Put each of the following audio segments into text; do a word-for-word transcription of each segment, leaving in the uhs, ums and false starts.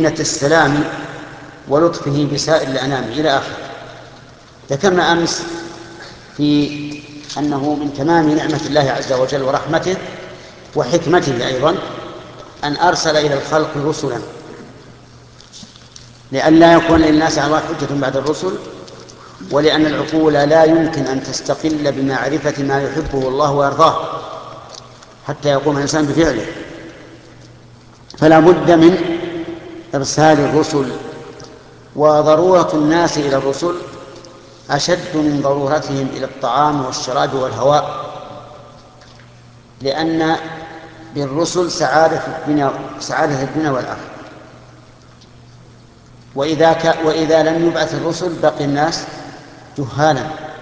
ومنة السلام ولطفه بسائر الأنام إلى آخره. ذكرنا أمس في أنه من تمام نعمة الله عز وجل ورحمته وحكمته أيضا أن أرسل إلى الخلق رسلا لئلا يكون للناس على الله حجة بعد الرسل، ولأن العقول لا يمكن أن تستقل بمعرفة ما يحبه الله ويرضاه حتى يقوم الإنسان بفعله، فلا بد من إرسال الرسل. وضرورة الناس إلى الرسل أشد من ضرورتهم إلى الطعام والشراب والهواء، لأن بالرسل سعادة الدنيا سعادة الدنيا والآخرة. وإذا, ك... وإذا لم يبعث الرسل بقي الناس جهالا.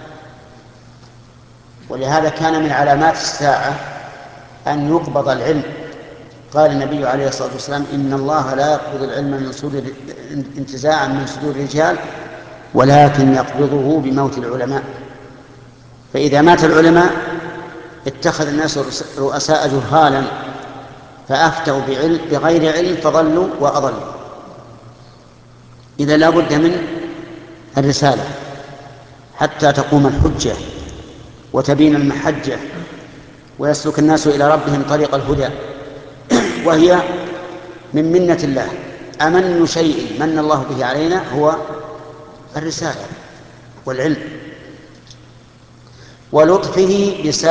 ولهذا كان من علامات الساعة أن يقبض العلم. قال النبي عليه الصلاة والسلام: إن الله لا يقبض العلم من صدور انتزاعا من صدور الرجال ولكن يقبضه بموت العلماء. فإذا مات العلماء اتخذ الناس رؤساء جهالا فأفتوا بعلم بغير علم فضلوا وأضلوا. إذا لا بد من الرسالة حتى تقوم الحجة وتبين المحجة ويسلك الناس إلى ربهم طريق الهدى، وهي من منة الله. أمن شيء من الله به علينا هو الرسالة والعلم ولطفه بسائر